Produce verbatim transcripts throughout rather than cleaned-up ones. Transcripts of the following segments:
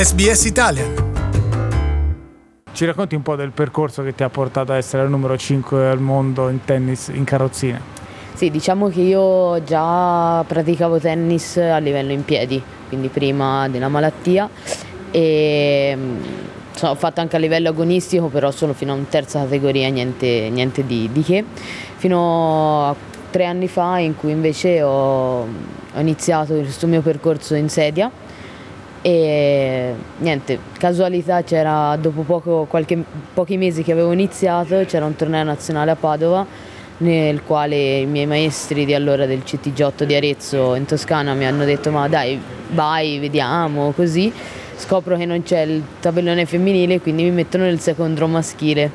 S B S Italian. Ci racconti un po' del percorso che ti ha portato ad essere il numero cinque al mondo in tennis in carrozzina? Sì, diciamo che io già praticavo tennis a livello in piedi, quindi prima della malattia, e ho fatto anche a livello agonistico, però solo fino a una terza categoria, niente, niente di, di che, fino a tre anni fa in cui invece ho, ho iniziato questo mio percorso in sedia. E niente, casualità, c'era dopo poco, qualche, pochi mesi che avevo iniziato, c'era un torneo nazionale a Padova nel quale i miei maestri di allora del C T G otto di Arezzo in Toscana mi hanno detto ma dai vai, vediamo, così scopro che non c'è il tabellone femminile, quindi mi mettono nel secondo maschile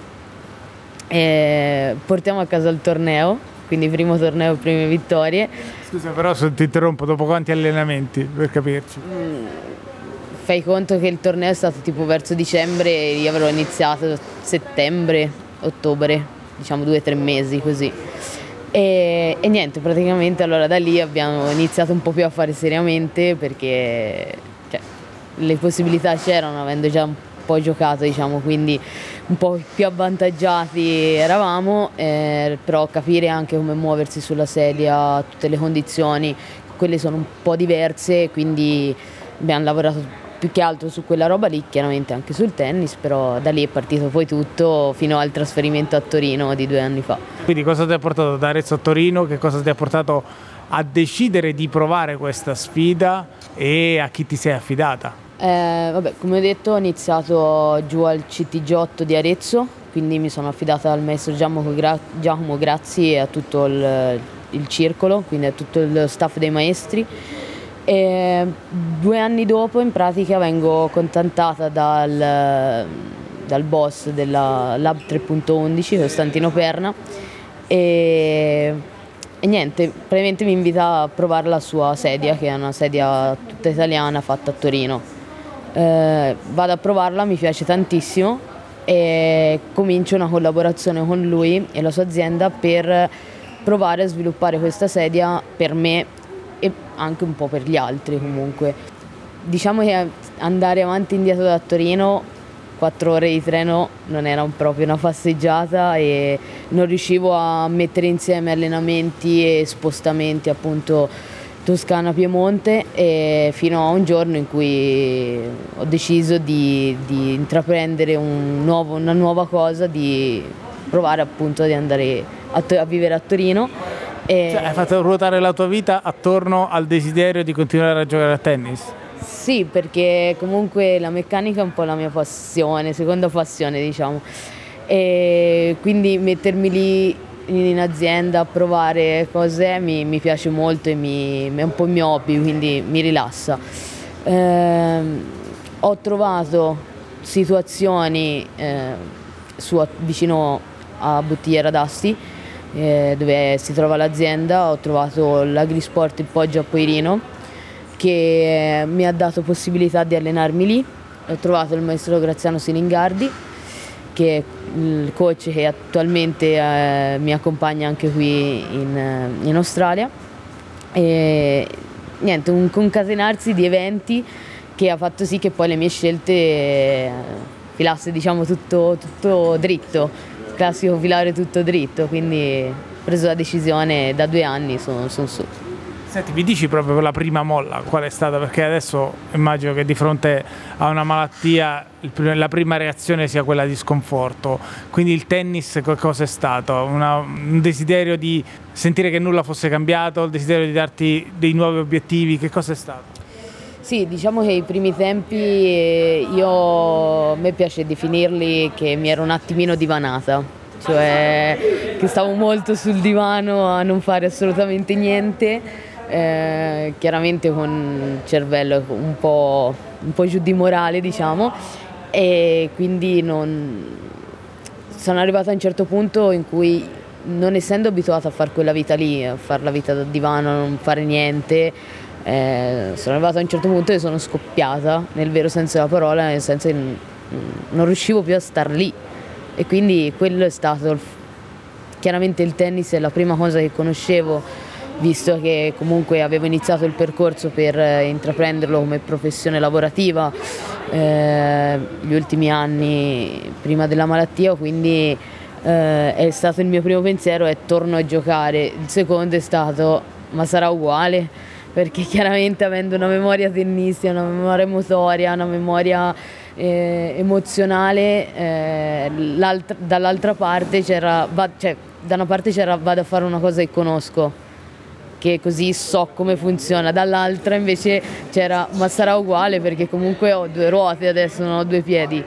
e portiamo a casa il torneo, quindi primo torneo, prime vittorie. Scusa però se ti interrompo, dopo quanti allenamenti per capirci? Mm. Fai conto che il torneo è stato tipo verso dicembre e io avrò iniziato settembre, ottobre, diciamo due o tre mesi così. E, e niente, praticamente allora da lì abbiamo iniziato un po' più a fare seriamente perché cioè, le possibilità c'erano avendo già un po' giocato, diciamo, quindi un po' più avvantaggiati eravamo, eh, però capire anche come muoversi sulla sedia, tutte le condizioni, quelle sono un po' diverse, quindi abbiamo lavorato più che altro su quella roba lì, chiaramente anche sul tennis, però da lì è partito poi tutto fino al trasferimento a Torino di due anni fa. Quindi cosa ti ha portato da Arezzo a Torino? Che cosa ti ha portato a decidere di provare questa sfida e a chi ti sei affidata? Eh, vabbè, come ho detto, ho iniziato giù al C T G otto di Arezzo, quindi mi sono affidata al maestro Giacomo, Gra- Giacomo Grazzi e a tutto il, il circolo, quindi a tutto il staff dei maestri. E due anni dopo in pratica vengo contattata dal, dal boss della Lab tre punto undici, Costantino Perna, e, e niente, praticamente mi invita a provare la sua sedia, che è una sedia tutta italiana fatta a Torino. Eh, vado a provarla, mi piace tantissimo e comincio una collaborazione con lui e la sua azienda per provare a sviluppare questa sedia per me e anche un po' per gli altri comunque. Diciamo che andare avanti e indietro da Torino, quattro ore di treno, non era proprio una passeggiata e non riuscivo a mettere insieme allenamenti e spostamenti appunto Toscana-Piemonte, e fino a un giorno in cui ho deciso di, di intraprendere un nuovo, una nuova cosa, di provare appunto di andare a, a vivere a Torino. E cioè, hai fatto ruotare la tua vita attorno al desiderio di continuare a giocare a tennis? Sì, perché comunque la meccanica è un po' la mia passione, seconda passione diciamo, e quindi mettermi lì in azienda a provare cose mi, mi piace molto e mi, è un po' il mio hobby, quindi mi rilassa. Eh, ho trovato situazioni eh, su, vicino a Bottigliera d'Asti, Eh, dove si trova l'azienda. Ho trovato l'Agrisport, il Poggio a Poirino, che mi ha dato possibilità di allenarmi lì. Ho trovato il maestro Graziano Silingardi, che è il coach che attualmente eh, mi accompagna anche qui in, in Australia, e niente, un concatenarsi di eventi che ha fatto sì che poi le mie scelte eh, filasse diciamo tutto, tutto dritto, classico filare tutto dritto, quindi ho preso la decisione, da due anni sono, sono su. Senti, mi dici proprio la prima molla qual è stata? Perché adesso immagino che di fronte a una malattia il pr- la prima reazione sia quella di sconforto, quindi il tennis cosa è stato? Una, un desiderio di sentire che nulla fosse cambiato, il desiderio di darti dei nuovi obiettivi, che cosa è stato? Sì, diciamo che i primi tempi io, a me piace definirli che mi ero un attimino divanata, cioè che stavo molto sul divano a non fare assolutamente niente, eh, chiaramente con il cervello un po', un po' giù di morale diciamo, e quindi non, sono arrivata a un certo punto in cui, non essendo abituata a fare quella vita lì, a fare la vita da divano, a non fare niente, Eh, sono arrivata a un certo punto e sono scoppiata nel vero senso della parola, nel senso che non riuscivo più a star lì, e quindi quello è stato il, chiaramente il tennis è la prima cosa che conoscevo visto che comunque avevo iniziato il percorso per eh, intraprenderlo come professione lavorativa eh, gli ultimi anni prima della malattia, quindi eh, è stato il mio primo pensiero è torno a giocare. Il secondo è stato ma sarà uguale, perché chiaramente avendo una memoria tennistica, una memoria motoria, una memoria eh, emozionale, eh, dall'altra parte c'era, va, cioè da una parte c'era vado a fare una cosa che conosco, che così so come funziona, dall'altra invece c'era ma sarà uguale perché comunque ho due ruote adesso, non ho due piedi.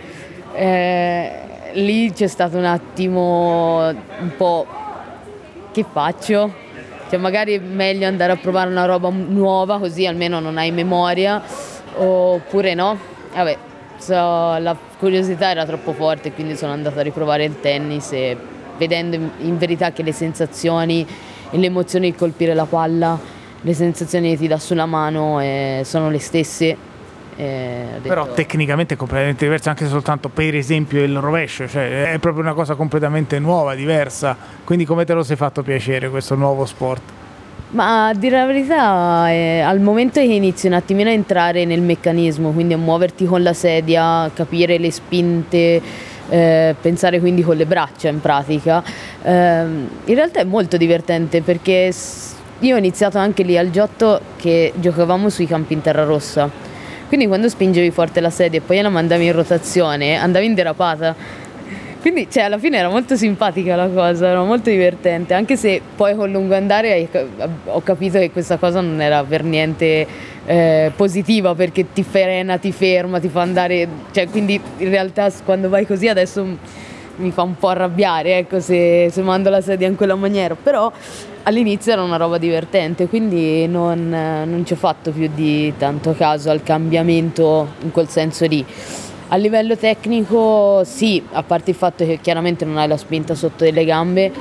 Eh, lì c'è stato un attimo un po' che faccio? Cioè magari è meglio andare a provare una roba nuova così almeno non hai memoria, oppure no. Vabbè, so, la curiosità era troppo forte, quindi sono andata a riprovare il tennis e vedendo in, in verità che le sensazioni e le emozioni di colpire la palla, le sensazioni che ti dà sulla mano eh, sono le stesse. Eh, detto... Però tecnicamente è completamente diverso, anche soltanto per esempio il rovescio, cioè è proprio una cosa completamente nuova, diversa. Quindi come te lo sei fatto piacere questo nuovo sport? Ma a dire la verità, eh, al momento che inizi un attimino a entrare nel meccanismo, quindi a muoverti con la sedia, capire le spinte, eh, pensare quindi con le braccia in pratica, eh, in realtà è molto divertente, perché io ho iniziato anche lì al Giotto che giocavamo sui campi in terra rossa. Quindi quando spingevi forte la sedia e poi la mandavi in rotazione, andavi in derapata. Quindi cioè, alla fine era molto simpatica la cosa, era molto divertente, anche se poi con lungo andare ho capito che questa cosa non era per niente eh, positiva, perché ti frena, ti ferma, ti fa andare... Cioè, quindi in realtà quando vai così adesso mi fa un po' arrabbiare, ecco, se, se mando la sedia in quella maniera, però all'inizio era una roba divertente, quindi non, non ci ho fatto più di tanto caso al cambiamento in quel senso lì. A livello tecnico sì, a parte il fatto che chiaramente non hai la spinta sotto delle gambe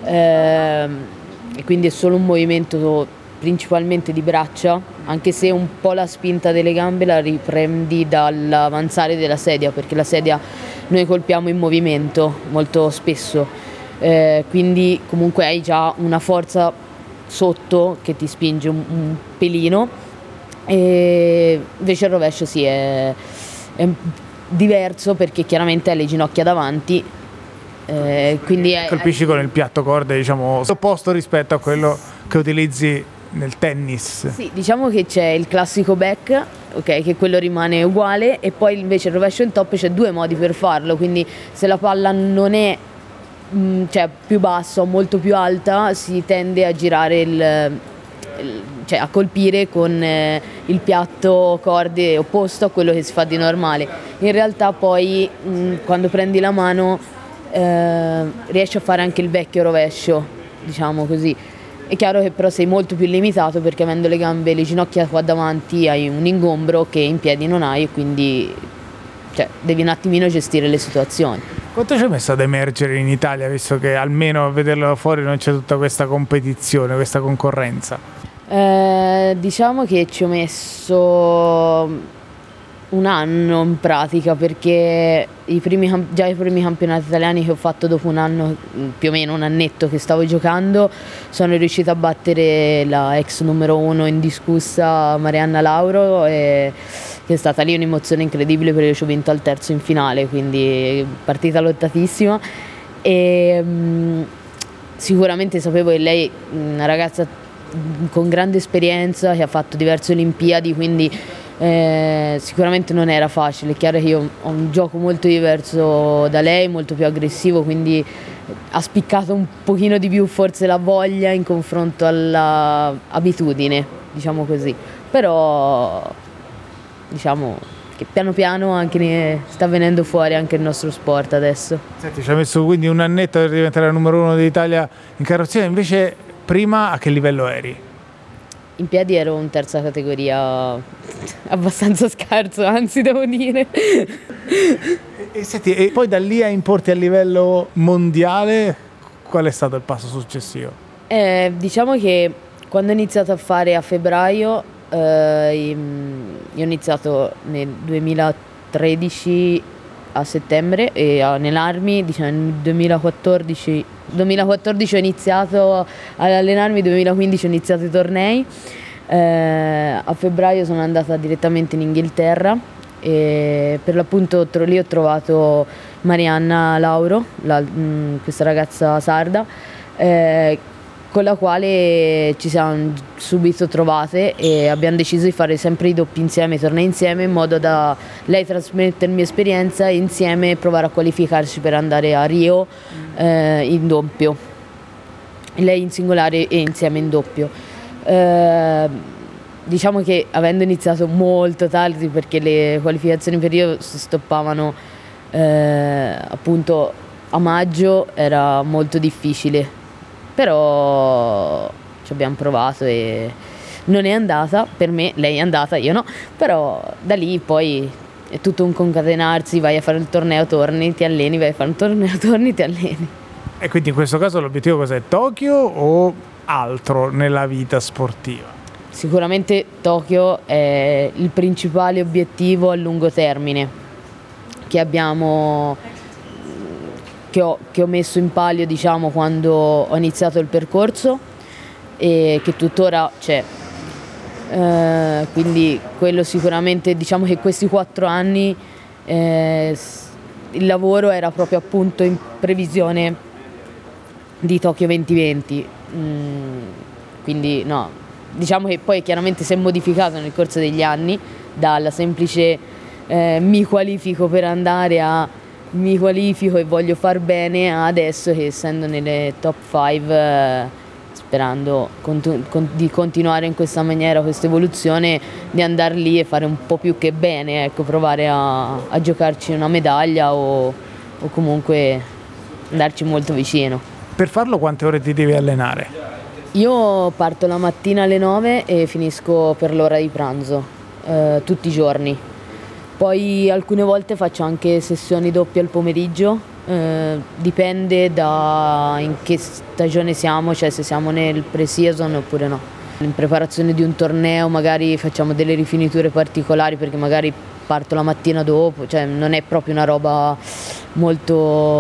ehm, e quindi è solo un movimento principalmente di braccia, anche se un po' la spinta delle gambe la riprendi dall'avanzare della sedia, perché la sedia noi colpiamo in movimento molto spesso, eh, quindi comunque hai già una forza sotto che ti spinge un, un pelino, e invece il rovescio sì è, è diverso perché chiaramente hai le ginocchia davanti, eh, quindi è, colpisci con il piatto corde, diciamo, opposto rispetto a quello che utilizzi nel tennis. Sì, diciamo che c'è il classico back, ok, che quello rimane uguale, e poi invece il rovescio in top c'è due modi per farlo, quindi se la palla non è mh, cioè più bassa o molto più alta, si tende a girare il, il cioè a colpire con eh, il piatto corde opposto a quello che si fa di normale. In realtà poi mh, quando prendi la mano eh, riesci a fare anche il vecchio rovescio, diciamo così. È chiaro che però sei molto più limitato, perché avendo le gambe, le ginocchia qua davanti hai un ingombro che in piedi non hai, e quindi cioè, devi un attimino gestire le situazioni. Quanto ci hai messo ad emergere in Italia, visto che almeno a vederlo fuori non c'è tutta questa competizione, questa concorrenza? Eh, diciamo che ci ho messo un anno in pratica, perché i primi, già i primi campionati italiani che ho fatto dopo un anno, più o meno un annetto che stavo giocando, sono riuscita a battere la ex numero uno indiscussa Marianna Lauro, e, che è stata lì un'emozione incredibile perché ci ho vinto al terzo in finale, quindi partita lottatissima. E mh, sicuramente sapevo che lei, una ragazza con grande esperienza, che ha fatto diverse Olimpiadi, quindi Eh, sicuramente non era facile. È chiaro che io ho un gioco molto diverso da lei, molto più aggressivo, quindi ha spiccato un pochino di più forse la voglia in confronto all'abitudine, diciamo così. Però diciamo che piano piano anche ne sta venendo fuori anche il nostro sport adesso. Senti, ci ha messo quindi un annetto per diventare la numero uno d'Italia in carrozzina, invece prima a che livello eri? In piedi ero in terza categoria, abbastanza scarso, anzi devo dire. E, e, senti, e poi da lì a importi a livello mondiale, qual è stato il passo successivo? Eh, diciamo che quando ho iniziato a fare a febbraio, eh, io ho iniziato nel duemilatredici a settembre, e nell'Army diciamo nel duemilaquattordici duemilaquattordici ho iniziato ad allenarmi, duemilaquindici ho iniziato i tornei, eh, a febbraio sono andata direttamente in Inghilterra e per l'appunto lì ho trovato Marianna Lauro, la, mh, questa ragazza sarda, eh, con la quale ci siamo subito trovate e abbiamo deciso di fare sempre i doppi insieme, i tornei insieme, in modo da lei trasmettermi esperienza e insieme provare a qualificarci per andare a Rio eh, in doppio, lei in singolare e insieme in doppio. Eh, diciamo che avendo iniziato molto tardi, perché le qualificazioni per Rio si stoppavano eh, appunto a maggio, era molto difficile. Però ci abbiamo provato e non è andata, per me lei è andata, io no, però da lì poi è tutto un concatenarsi, vai a fare il torneo, torni, ti alleni, vai a fare un torneo, torni, ti alleni. E quindi in questo caso l'obiettivo cos'è? Tokyo o altro nella vita sportiva? Sicuramente Tokyo è il principale obiettivo a lungo termine che abbiamo... Che ho, che ho messo in palio, diciamo, quando ho iniziato il percorso e che tuttora c'è. Eh, quindi quello sicuramente, diciamo che questi quattro anni eh, il lavoro era proprio appunto in previsione di Tokyo duemilaventi. Mm, quindi no, diciamo che poi chiaramente si è modificato nel corso degli anni, dalla semplice eh, mi qualifico per andare a mi qualifico e voglio far bene, adesso che essendo nelle top cinque eh, sperando contu- con- di continuare in questa maniera, questa evoluzione, di andare lì e fare un po' più che bene, ecco, provare a, a giocarci una medaglia o, o comunque andarci molto vicino. Per farlo quante ore ti devi allenare? Io parto la mattina alle nove e finisco per l'ora di pranzo, eh, tutti i giorni. Poi alcune volte faccio anche sessioni doppie al pomeriggio, eh, dipende da in che stagione siamo, cioè se siamo nel pre-season oppure no. In preparazione di un torneo magari facciamo delle rifiniture particolari perché magari parto la mattina dopo, cioè non è proprio una roba molto,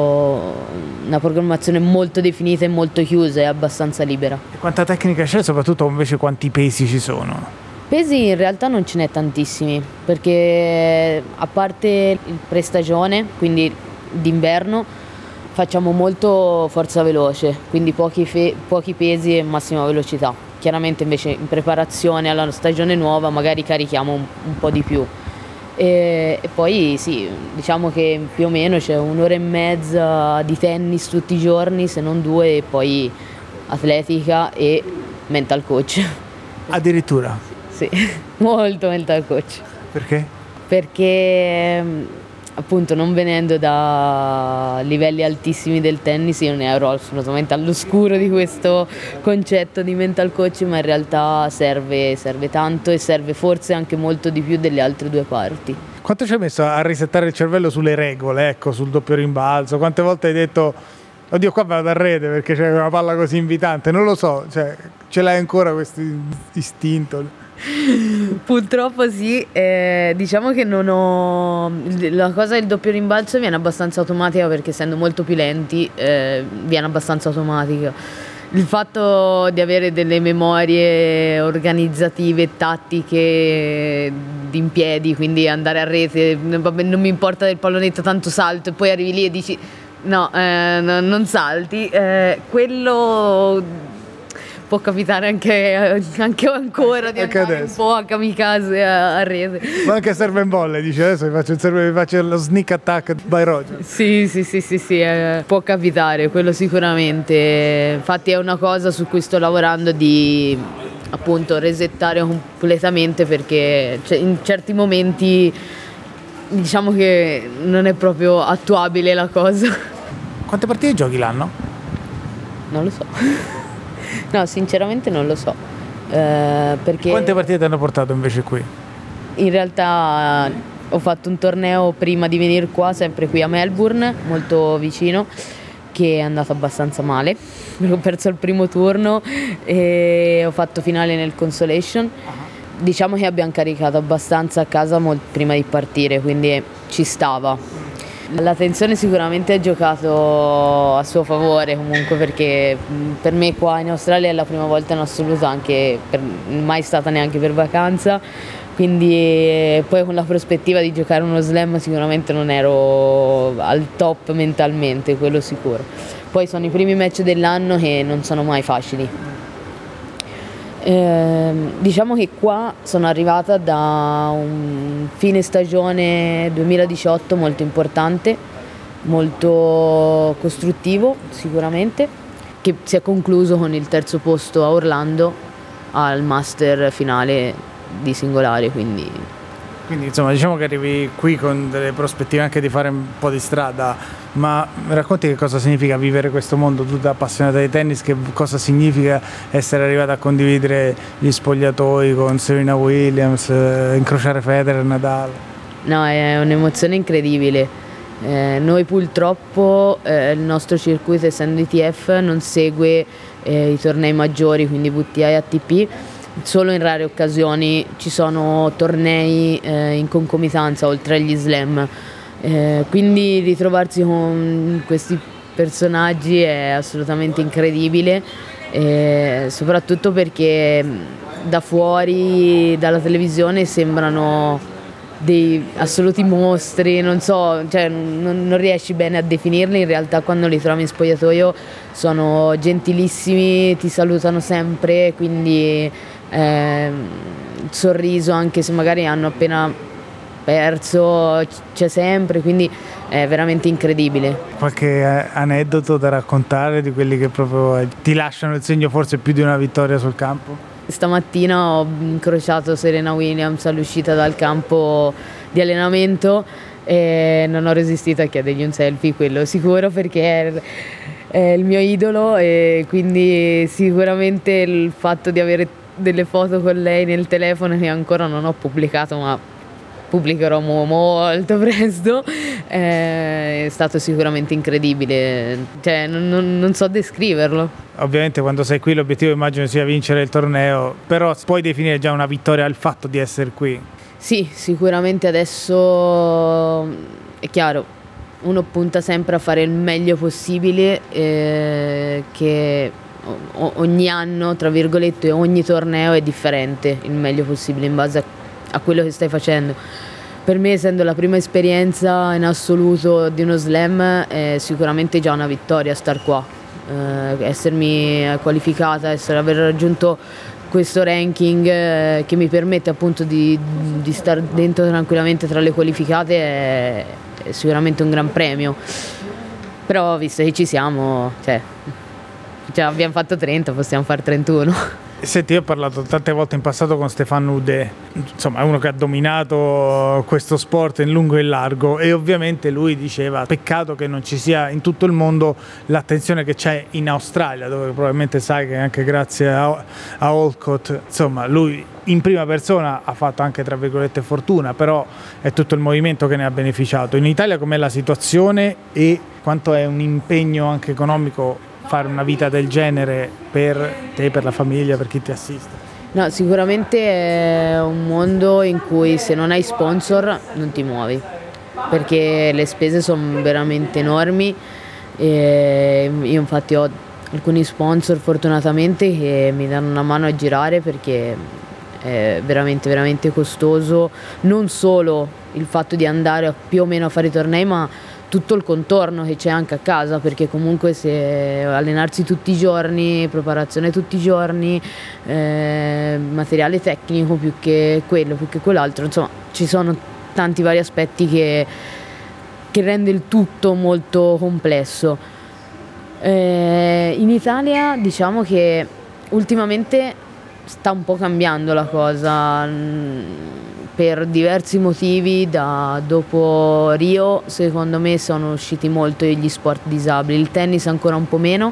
una programmazione molto definita e molto chiusa, è abbastanza libera. E quanta tecnica c'è e soprattutto invece quanti pesi ci sono? Pesi in realtà non ce n'è tantissimi, perché a parte il pre-stagione, quindi d'inverno, facciamo molto forza veloce, quindi pochi, fe- pochi pesi e massima velocità. Chiaramente invece in preparazione alla stagione nuova magari carichiamo un, un po' di più. E, e poi sì, diciamo che più o meno c'è un'ora e mezza di tennis tutti i giorni, se non due, e poi atletica e mental coach. Addirittura? Sì, molto mental coach. Perché? Perché appunto non venendo da livelli altissimi del tennis io ne ero assolutamente all'oscuro di questo concetto di mental coach, ma in realtà serve, serve tanto e serve forse anche molto di più delle altre due parti. Quanto ci hai messo a risettare il cervello sulle regole, ecco, sul doppio rimbalzo? Quante volte hai detto oddio qua vado a rete perché c'è una palla così invitante? Non lo so, cioè ce l'hai ancora questo istinto? Purtroppo sì, eh, diciamo che non ho... La cosa del doppio rimbalzo viene abbastanza automatica perché essendo molto più lenti eh, viene abbastanza automatica. Il fatto di avere delle memorie organizzative, tattiche in piedi, quindi andare a rete, vabbè, non mi importa del pallonetto, tanto salto e poi arrivi lì e dici no, eh, no non salti, eh, quello... può capitare anche, anche ancora di anche andare adesso. Un po' a kamikaze a, a rete. Ma anche serve in bolle, dice adesso vi faccio, il serve, vi faccio lo sneak attack by Roger. Sì, sì, sì, sì, sì eh, può capitare, quello sicuramente. Infatti è una cosa su cui sto lavorando, di appunto resettare completamente, perché cioè, in certi momenti diciamo che non è proprio attuabile la cosa. Quante partite giochi l'anno? Non lo so. No, sinceramente non lo so. Eh, perché Quante partite ti hanno portato invece qui? In realtà ho fatto un torneo prima di venire qua, sempre qui a Melbourne, molto vicino, che è andato abbastanza male. Ho perso il primo turno e ho fatto finale nel Consolation. Uh-huh. Diciamo che abbiamo caricato abbastanza a casa molt- prima di partire, quindi ci stava. La tensione sicuramente ha giocato a suo favore comunque, perché per me qua in Australia è la prima volta in assoluto, anche per, mai stata neanche per vacanza, quindi poi con la prospettiva di giocare uno slam sicuramente non ero al top mentalmente, quello sicuro. Poi sono i primi match dell'anno che non sono mai facili. Eh, diciamo che qua sono arrivata da un fine stagione duemiladiciotto molto importante, molto costruttivo sicuramente, che si è concluso con il terzo posto a Orlando al Master finale di singolare, quindi... Quindi insomma diciamo che arrivi qui con delle prospettive anche di fare un po' di strada, ma mi racconti che cosa significa vivere questo mondo, tu da appassionata di tennis, che cosa significa essere arrivata a condividere gli spogliatoi con Serena Williams, eh, incrociare Federer, Nadal? No, è un'emozione incredibile. Eh, noi purtroppo eh, il nostro circuito, essendo I T F, non segue eh, i tornei maggiori, quindi W T A e A T P. Solo in rare occasioni ci sono tornei eh, in concomitanza oltre agli slam, eh, quindi ritrovarsi con questi personaggi è assolutamente incredibile, eh, soprattutto perché da fuori, dalla televisione, sembrano dei assoluti mostri, non so, cioè non, non riesci bene a definirli, in realtà quando li trovi in spogliatoio sono gentilissimi, ti salutano sempre, quindi eh, il sorriso, anche se magari hanno appena perso, c'è sempre, quindi è veramente incredibile. Qualche aneddoto da raccontare di quelli che proprio ti lasciano il segno forse più di una vittoria sul campo? Stamattina ho incrociato Serena Williams all'uscita dal campo di allenamento e non ho resistito a chiedergli un selfie, quello sicuro, perché è, è il mio idolo, e quindi sicuramente il fatto di avere delle foto con lei nel telefono, che ancora non ho pubblicato ma pubblicherò molto presto, è stato sicuramente incredibile, cioè non, non, non so descriverlo. Ovviamente quando sei qui l'obiettivo immagino sia vincere il torneo, però puoi definire già una vittoria il fatto di essere qui? Sì, sicuramente adesso è chiaro, uno punta sempre a fare il meglio possibile, eh, che ogni anno, tra virgolette, ogni torneo è differente, il meglio possibile in base a, a quello che stai facendo. Per me, essendo la prima esperienza in assoluto di uno slam, è sicuramente già una vittoria star qua, eh, essermi qualificata, essere, aver raggiunto questo ranking eh, che mi permette appunto di, di stare dentro tranquillamente tra le qualificate è, è sicuramente un gran premio. Però visto che ci siamo, cioè, cioè abbiamo fatto trenta, possiamo fare trentuno. Senti, io ho parlato tante volte in passato con Stéphane Houdet, insomma è uno che ha dominato questo sport in lungo e in largo, e ovviamente lui diceva peccato che non ci sia in tutto il mondo l'attenzione che c'è in Australia, dove probabilmente sai che anche grazie a, a Olcott, insomma lui in prima persona ha fatto anche tra virgolette fortuna, però è tutto il movimento che ne ha beneficiato. In Italia com'è la situazione e quanto è un impegno anche economico fare una vita del genere per te, per la famiglia, per chi ti assiste? No, sicuramente è un mondo in cui se non hai sponsor non ti muovi, perché le spese sono veramente enormi, e io infatti ho alcuni sponsor fortunatamente che mi danno una mano a girare, perché è veramente veramente costoso, non solo il fatto di andare più o meno a fare i tornei, ma tutto il contorno che c'è anche a casa, perché comunque se allenarsi tutti i giorni, preparazione tutti i giorni, eh, materiale tecnico più che quello, più che quell'altro, insomma ci sono tanti vari aspetti che, che rende il tutto molto complesso. Eh, in Italia diciamo che ultimamente sta un po' cambiando la cosa, per diversi motivi. Da dopo Rio secondo me sono usciti molto gli sport disabili, il tennis ancora un po' meno,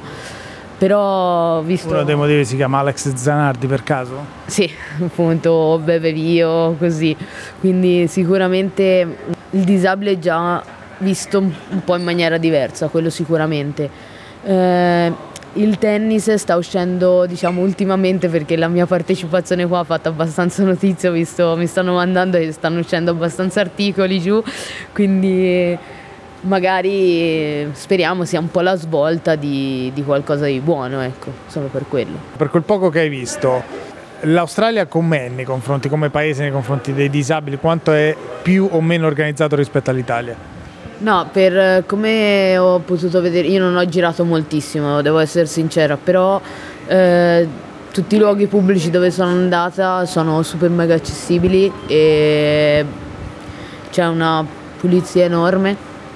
però visto... Uno dei motivi si chiama Alex Zanardi per caso? Sì, appunto, Bebe Vio, così, quindi sicuramente il disabile è già visto un po' in maniera diversa, quello sicuramente. Eh, Il tennis sta uscendo, diciamo, ultimamente, perché la mia partecipazione qua ha fatto abbastanza notizia, visto mi stanno mandando e stanno uscendo abbastanza articoli giù, quindi magari speriamo sia un po' la svolta di, di qualcosa di buono, ecco, solo per quello. Per quel poco che hai visto, l'Australia com'è nei confronti, come paese nei confronti dei disabili, quanto è più o meno organizzato rispetto all'Italia? No, per come ho potuto vedere, io non ho girato moltissimo, devo essere sincera, però eh, tutti i luoghi pubblici dove sono andata sono super mega accessibili e c'è una pulizia enorme,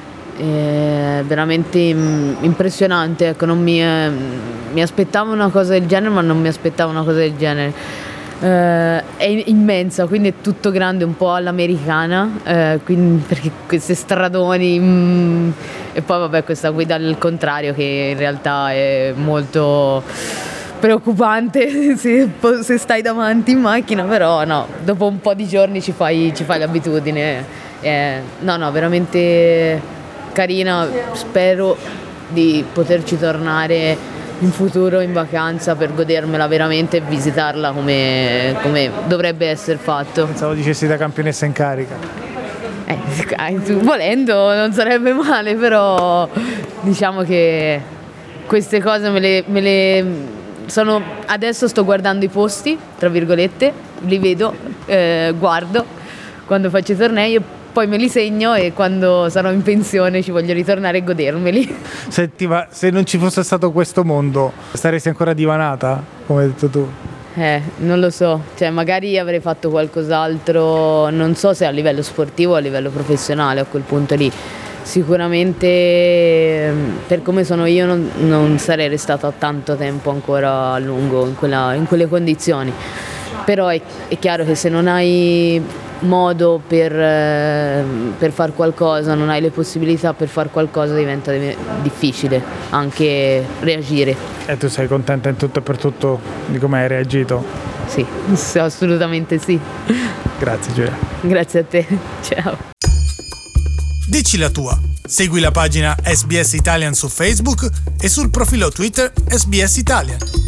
è veramente impressionante, ecco, non mi, eh, mi aspettavo una cosa del genere, ma non mi aspettavo una cosa del genere. Uh, è immensa, quindi è tutto grande, un po' all'americana, uh, quindi, perché queste stradoni mm, e poi vabbè questa guida al contrario che in realtà è molto preoccupante se, se stai davanti in macchina, però no, dopo un po' di giorni ci fai, ci fai l'abitudine. Eh, no no, veramente carina, spero di poterci tornare in futuro in vacanza per godermela veramente e visitarla come, come dovrebbe essere fatto. Pensavo dicessi da campionessa in carica. Eh, volendo non sarebbe male, però diciamo che queste cose me le, me le sono, adesso sto guardando i posti, tra virgolette, li vedo, eh, guardo quando faccio i tornei, poi me li segno e quando sarò in pensione ci voglio ritornare e godermeli. Se, ti va, se non ci fosse stato questo mondo, saresti ancora divanata, come hai detto tu? Eh, non lo so, cioè magari avrei fatto qualcos'altro, non so se a livello sportivo o a livello professionale a quel punto lì. Sicuramente per come sono io non, non sarei restata tanto tempo ancora a lungo in, quella, in quelle condizioni. Però è, è chiaro che se non hai modo per, eh, per far qualcosa, non hai le possibilità per far qualcosa, diventa difficile anche reagire. E tu sei contenta in tutto e per tutto di come hai reagito? Sì, assolutamente sì. Grazie Giulia. Grazie a te, ciao. Dici la tua, segui la pagina S B S Italian su Facebook e sul profilo Twitter S B S Italian.